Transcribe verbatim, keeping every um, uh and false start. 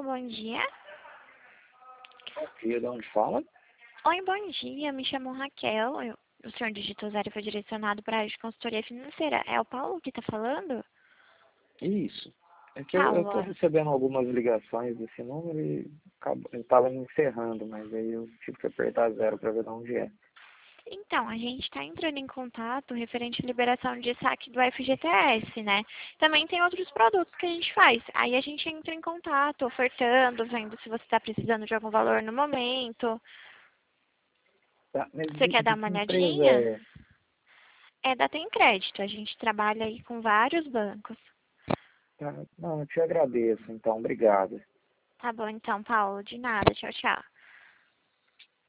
bom dia. Bom dia, de onde fala? Oi, bom dia. Me chamo Raquel. Eu, o senhor digitou zero e foi direcionado para a área de consultoria financeira. É o Paulo que está falando? Isso. É que eu estou Paulo. recebendo algumas ligações desse número e estava me encerrando, mas aí eu tive que apertar zero para ver de onde é. Então, a gente está entrando em contato referente à liberação de saque do F G T S, né? Também tem outros produtos que a gente faz. Aí a gente entra em contato, ofertando, vendo se você está precisando de algum valor no momento. Tá, mas Você de, quer dar de uma que empresa olhadinha? é? É da Tem Crédito. A gente trabalha aí com vários bancos. Tá, não, eu te agradeço, então, obrigado. Tá bom então, Paulo. De nada. Tchau, tchau.